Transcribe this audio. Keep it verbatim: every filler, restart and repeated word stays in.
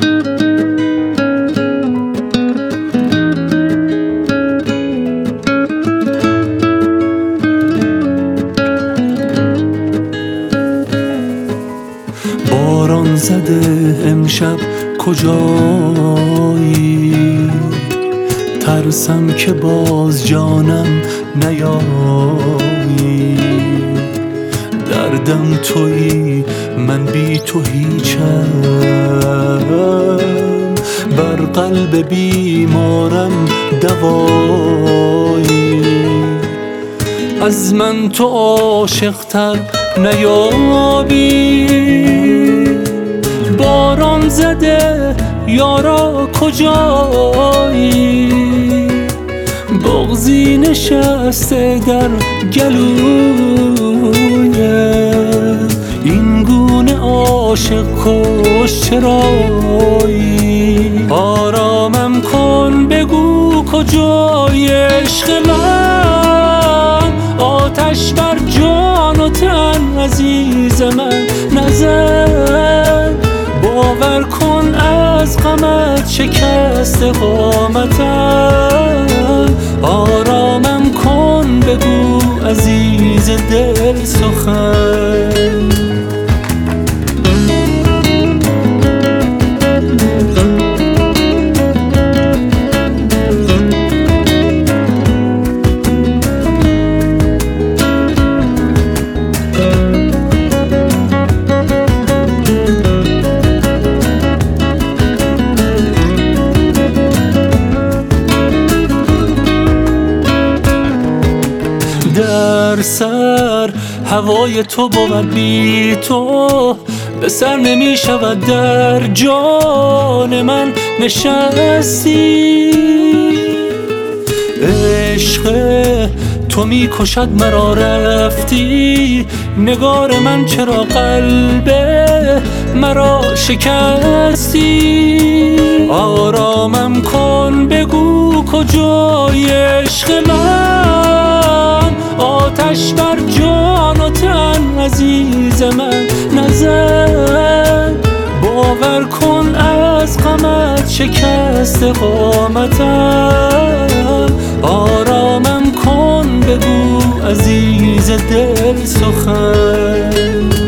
باران زده امشب کجایی؟ ترسم که باز جانم نیایی. دردم تویی من بی تو هیچم، بر قلب بیمارم دوایی. از من تو عاشق‌تر نیابی. باران زده یارا کجایی؟ بغضی نشسته در گلوی این گونه عاشق کش چرایی؟ آرامم کن بگو کجای عشق من؟ آتش بر جان و تن عزیز من نزن. باور کن از غمت شکست قامتم. آرامم کن بگو عزیز دل سخن. در سر هوای تو بود، بی تو به سر نمی شود. در جان من نشستی، عشق تو می کشد مرا. رفتی نگار من چرا قلب مرا شکستی؟ آرامم کن بگو کجای عشق من؟ آتش بر جان و تن عزیز من نزن. باور کن از غمت شکست قامتم. آرامم کن بگو عزیز دل سخن.